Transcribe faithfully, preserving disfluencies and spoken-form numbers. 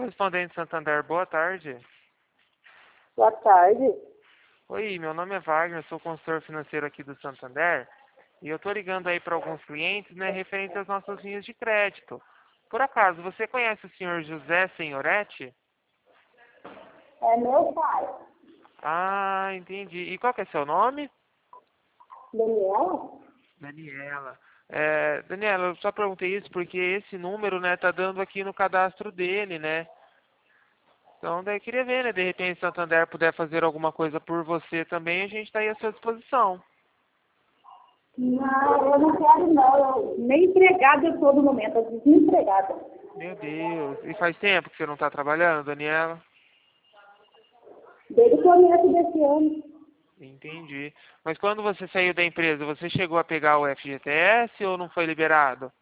Correspondente Santander, boa tarde. Boa tarde. Oi, meu nome é Wagner, sou consultor financeiro aqui do Santander e eu tô ligando aí para alguns clientes, né, referente às nossas linhas de crédito. Por acaso, você conhece o senhor José Senhoretti? É meu pai. Ah, entendi. E qual que é seu nome? Daniela? Daniela. É, Daniela, eu só perguntei isso porque esse número, né, tá dando aqui no cadastro dele, né? Então, daí eu queria ver, né, de repente, se o Santander puder fazer alguma coisa por você também, a gente está aí à sua disposição. Não, eu não quero não. Eu, nem empregada eu estou no momento, eu estou desempregada. Meu Deus. E faz tempo que você não está trabalhando, Daniela? Desde o começo desse ano. Entendi. Mas quando você saiu da empresa, você chegou a pegar o F G T S ou não foi liberado?